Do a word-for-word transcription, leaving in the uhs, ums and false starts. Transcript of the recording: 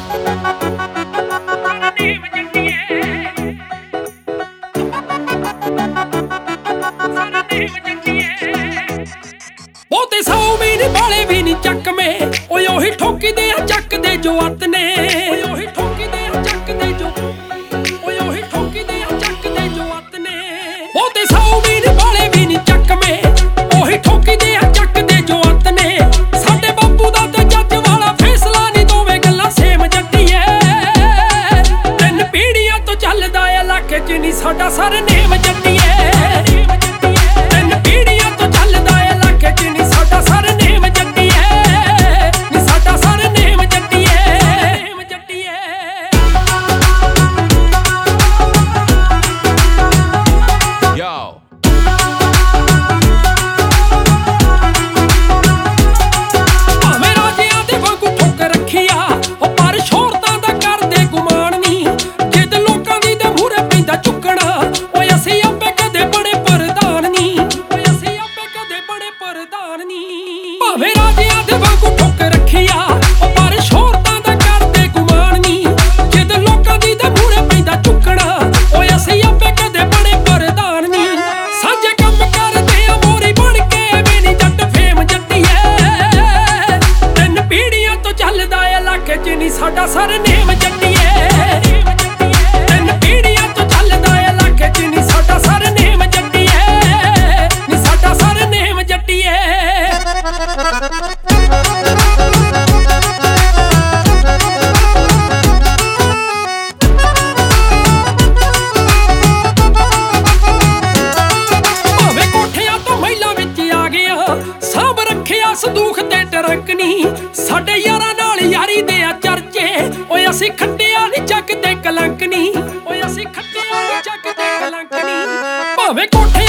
ਬਹੁਤੇ ਸੌ ਵੀ ਨੀ ਬਾਲੇ ਵੀ ਨੀ ਚੱਕਵੇਂ ਓਏ ਉਹੀ ਠੋਕਦੇ ਆ ਚੱਕਦੇ ਜੋ ਅੱਤ ਨੇ ਉਹੀ ਠੋਕਦੇ ਆ ਚੱਕਦੇ ਜੋ ਓਏ ਉਹੀ ਠੋਕਦੇ ਆ ਚੱਕਦੇ ਜੋ ਅੱਤ ਨੇ ਬਹੁਤੇ ਸੌ ਵੀ ਨੀ ਬਾਲੇ ਵੀ ਨੀ ਚੱਕਵੇਂ ਉਹੀ ਠੋਕਦੇ ਆ ਚੱਕਦੇ ਜੋ ਅੱਤ ਨੇ ਸਾਡੇ ਬਾਪੂ ਦਾ ਤੇ ਜੱਜ ਵਾਲਾ ਫੈਸਲਾ ਨੀ ਦੋਵੇਂ ਗੱਲਾਂ ਸੇਮ ਜੱਟੀਏ ਤਿੰਨ ਪੀੜ੍ਹੀਆਂ ਤੋਂ ਚੱਲਦਾ ਏ ਇਲਾਕੇ 'ਚ ਨੀ ਸਾਡਾ ਸਰਨੇਮ ਜੱਟੀਏ ਭਾਵੇਂ ਰਾਜਿਆਂ ਦੇ ਵਾਂਗੂ ਠੁੱਕ ਰੱਖਿਆ ਉਹ ਪਰ ਸ਼ੋਹਰਤਾਂ ਦਾ ਕਰਦੇ ਗੁਮਾਨ ਨੀ ਜਿੱਦ ਲੋਕਾਂ ਦੀ ਤੇ ਮੂਹਰੇ ਪੈਂਦਾ ਚੁੱਕਣਾ ਓਏ ਅਸੀਂ ਆਪੇ ਕਦੇ ਬਣੇ ਪ੍ਰਧਾਨ ਨੀ ਸਾਂਝੇ ਕੰਮ ਕਰਦੇ ਆ ਮੋਰੀ ਬਣ ਕੇ ਵੀ ਨੀ ਜੱਟ ਫੇਮ ਜੱਟੀਏ ਤਿੰਨ ਪੀੜ੍ਹੀਆਂ ਤੋਂ ਚੱਲਦਾ ਏ ਇਲਾਕੇ 'ਚ ਨੀ ਸਾਡਾ ਸਰਨੇਮ ਜੱਟੀਏ ਤਿੰਨ ਪੀੜ੍ਹੀਆਂ ਤੋਂ ਚੱਲਦਾ ਏ ਇਲਾਕੇ 'ਚ ਨੀ ਸਾਡਾ ਸਰਨੇਮ ਜੱਟੀਏ ਨੀ ਸਾਡਾ ਸਰਨੇਮ ਜੱਟੀਏ। ਭਾਵੇਂ ਕੋਠਿਆਂ ਤੋਂ ਮਹਿਲਾਂ ਵਿੱਚ ਆ ਗਿਆ ਸਾਂਭ ਰੱਖਿਆ ਸੰਦੂਖ ਤੇ ਟਰੰਕ ਨੀ ਸਾਡੇ ਯਾਰਾਂ ਨਾਲ ਯਾਰੀ ਦੇ ਆ ਚਰਚੇ ਓਏ ਅਸੀਂ ਖੱਟਿਆ ਨੀ ਚੱਕਦੇ ਕਲੰਕ ਨੀ ਓਏ ਅਸੀਂ ਖੱਟਿਆ ਨੀ ਚੱਕਦੇ ਕਲੰਕ ਨੀ ਭਾਵੇਂ ਕੋਠੇ